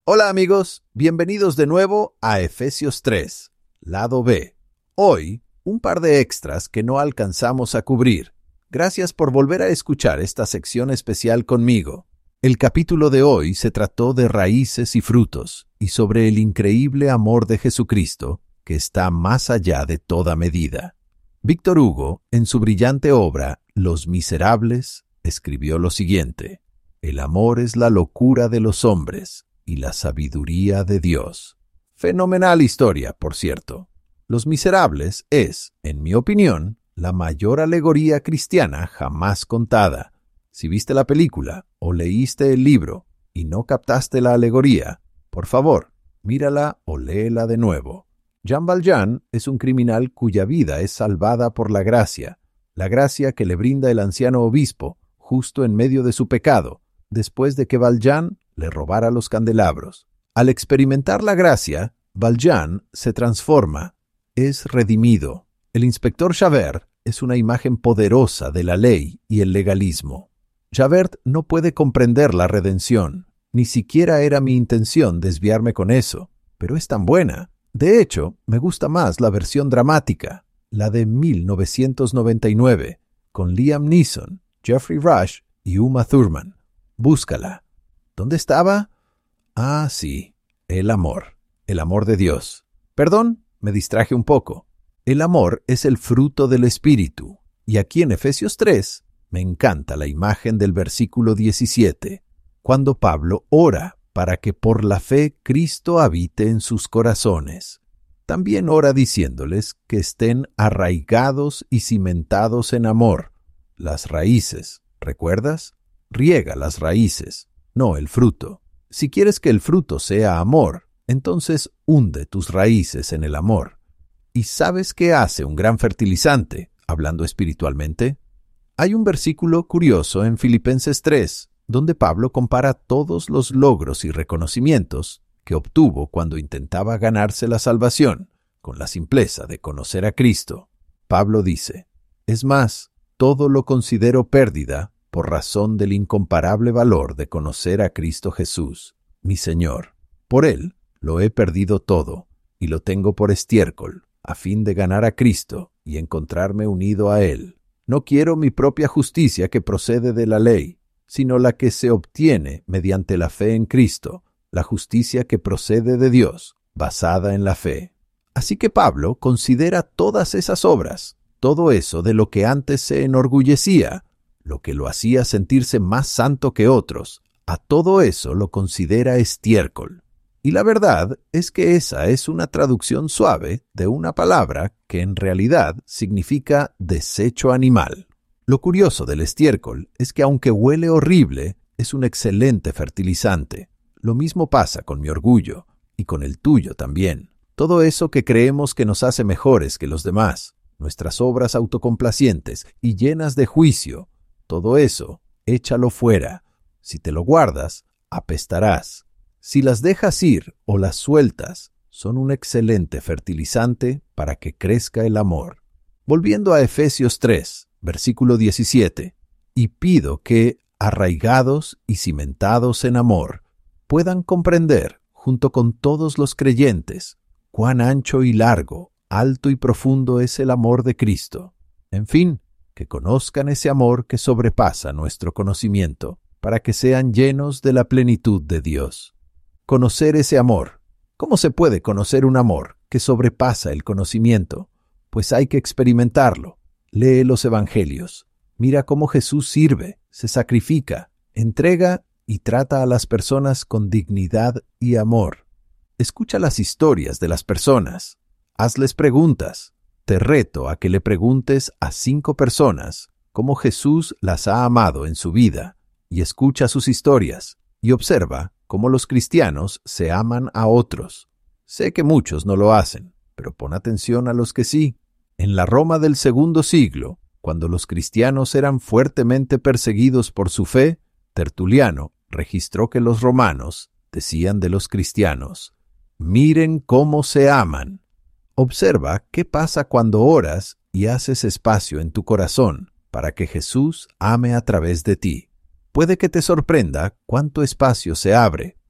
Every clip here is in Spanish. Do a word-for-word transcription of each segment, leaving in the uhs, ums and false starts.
Hola amigos, bienvenidos de nuevo a Efesios tres, lado B. Hoy, un par de extras que no alcanzamos a cubrir. Gracias por volver a escuchar esta sección especial conmigo. El capítulo de hoy se trató de raíces y frutos, y sobre el increíble amor de Jesucristo, que está más allá de toda medida. Víctor Hugo, en su brillante obra Los Miserables, escribió lo siguiente: «El amor es la locura de los hombres y la sabiduría de Dios». Fenomenal historia, por cierto. Los Miserables es, en mi opinión, la mayor alegoría cristiana jamás contada. Si viste la película o leíste el libro y no captaste la alegoría, por favor, mírala o léela de nuevo. Jean Valjean es un criminal cuya vida es salvada por la gracia, la gracia que le brinda el anciano obispo justo en medio de su pecado, después de que Valjean le robara los candelabros. Al experimentar la gracia, Valjean se transforma, es redimido. El inspector Javert es una imagen poderosa de la ley y el legalismo. Javert no puede comprender la redención. Ni siquiera era mi intención desviarme con eso, pero es tan buena. De hecho, me gusta más la versión dramática, la de mil novecientos noventa y nueve, con Liam Neeson, Jeffrey Rush y Uma Thurman. Búscala. ¿Dónde estaba? Ah, sí, el amor, el amor de Dios. Perdón, me distraje un poco. El amor es el fruto del Espíritu, y aquí en Efesios tres me encanta la imagen del versículo diecisiete, cuando Pablo ora para que por la fe Cristo habite en sus corazones. También ora diciéndoles que estén arraigados y cimentados en amor. Las raíces, ¿recuerdas? Riega las raíces, no el fruto. Si quieres que el fruto sea amor, entonces hunde tus raíces en el amor. ¿Y sabes qué hace un gran fertilizante, hablando espiritualmente? Hay un versículo curioso en Filipenses tres, donde Pablo compara todos los logros y reconocimientos que obtuvo cuando intentaba ganarse la salvación, con la simpleza de conocer a Cristo. Pablo dice: «Es más, todo lo considero pérdida por razón del incomparable valor de conocer a Cristo Jesús, mi Señor. Por Él lo he perdido todo, y lo tengo por estiércol, a fin de ganar a Cristo y encontrarme unido a Él. No quiero mi propia justicia que procede de la ley, sino la que se obtiene mediante la fe en Cristo, la justicia que procede de Dios, basada en la fe». Así que Pablo considera todas esas obras, todo eso de lo que antes se enorgullecía, lo que lo hacía sentirse más santo que otros, a todo eso lo considera estiércol. Y la verdad es que esa es una traducción suave de una palabra que en realidad significa desecho animal. Lo curioso del estiércol es que aunque huele horrible, es un excelente fertilizante. Lo mismo pasa con mi orgullo, y con el tuyo también. Todo eso que creemos que nos hace mejores que los demás, nuestras obras autocomplacientes y llenas de juicio, todo eso, échalo fuera. Si te lo guardas, apestarás. Si las dejas ir o las sueltas, son un excelente fertilizante para que crezca el amor. Volviendo a Efesios tres, versículo diecisiete, «Y pido que, arraigados y cimentados en amor, puedan comprender, junto con todos los creyentes, cuán ancho y largo, alto y profundo es el amor de Cristo. En fin, que conozcan ese amor que sobrepasa nuestro conocimiento, para que sean llenos de la plenitud de Dios». Conocer ese amor. ¿Cómo se puede conocer un amor que sobrepasa el conocimiento? Pues hay que experimentarlo. Lee los evangelios. Mira cómo Jesús sirve, se sacrifica, entrega y trata a las personas con dignidad y amor. Escucha las historias de las personas. Hazles preguntas. Te reto a que le preguntes a cinco personas cómo Jesús las ha amado en su vida, y escucha sus historias, y observa cómo los cristianos se aman a otros. Sé que muchos no lo hacen, pero pon atención a los que sí. En la Roma del segundo siglo, cuando los cristianos eran fuertemente perseguidos por su fe, Tertuliano registró que los romanos decían de los cristianos: «Miren cómo se aman». Observa qué pasa cuando oras y haces espacio en tu corazón para que Jesús ame a través de ti. Puede que te sorprenda cuánto espacio se abre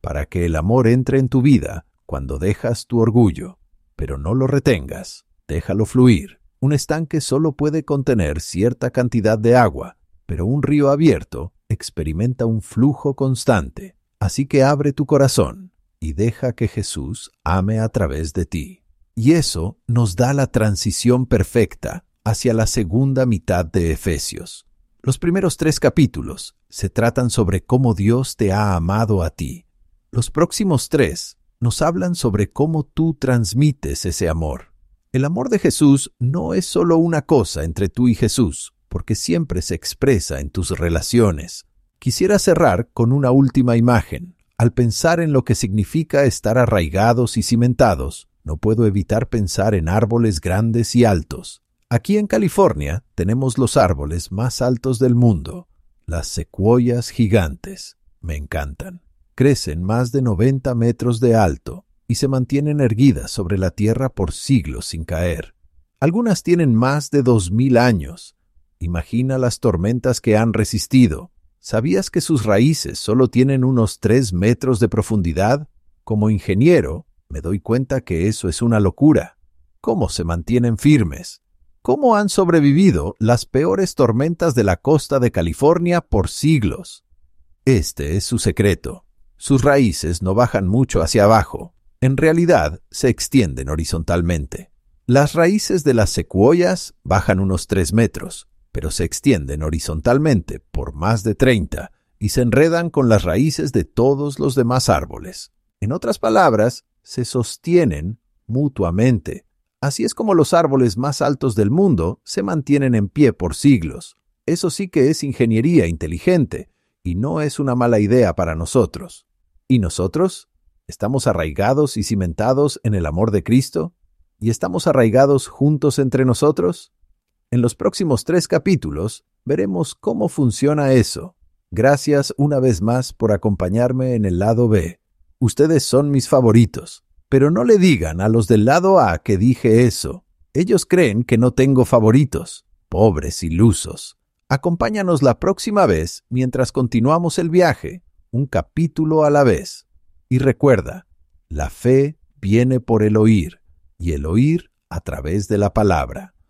para que el amor entre en tu vida cuando dejas tu orgullo. Pero no lo retengas, déjalo fluir. Un estanque solo puede contener cierta cantidad de agua, pero un río abierto experimenta un flujo constante. Así que abre tu corazón y deja que Jesús ame a través de ti. Y eso nos da la transición perfecta hacia la segunda mitad de Efesios. Los primeros tres capítulos se tratan sobre cómo Dios te ha amado a ti. Los próximos tres nos hablan sobre cómo tú transmites ese amor. El amor de Jesús no es solo una cosa entre tú y Jesús, porque siempre se expresa en tus relaciones. Quisiera cerrar con una última imagen. Al pensar en lo que significa estar arraigados y cimentados, no puedo evitar pensar en árboles grandes y altos. Aquí en California tenemos los árboles más altos del mundo, las secuoyas gigantes. Me encantan. Crecen más de noventa metros de alto y se mantienen erguidas sobre la tierra por siglos sin caer. Algunas tienen más de dos mil años. Imagina las tormentas que han resistido. ¿Sabías que sus raíces solo tienen unos tres metros de profundidad? Como ingeniero, me doy cuenta que eso es una locura. ¿Cómo se mantienen firmes? ¿Cómo han sobrevivido las peores tormentas de la costa de California por siglos? Este es su secreto. Sus raíces no bajan mucho hacia abajo. En realidad, se extienden horizontalmente. Las raíces de las secuoyas bajan unos tres metros, pero se extienden horizontalmente por más de treinta y se enredan con las raíces de todos los demás árboles. En otras palabras, se sostienen mutuamente. Así es como los árboles más altos del mundo se mantienen en pie por siglos. Eso sí que es ingeniería inteligente y no es una mala idea para nosotros. ¿Y nosotros? ¿Estamos arraigados y cimentados en el amor de Cristo? ¿Y estamos arraigados juntos entre nosotros? En los próximos tres capítulos veremos cómo funciona eso. Gracias una vez más por acompañarme en el lado B. Ustedes son mis favoritos. Pero no le digan a los del lado A que dije eso. Ellos creen que no tengo favoritos. Pobres ilusos. Acompáñanos la próxima vez mientras continuamos el viaje, un capítulo a la vez. Y recuerda, la fe viene por el oír, y el oír a través de la palabra.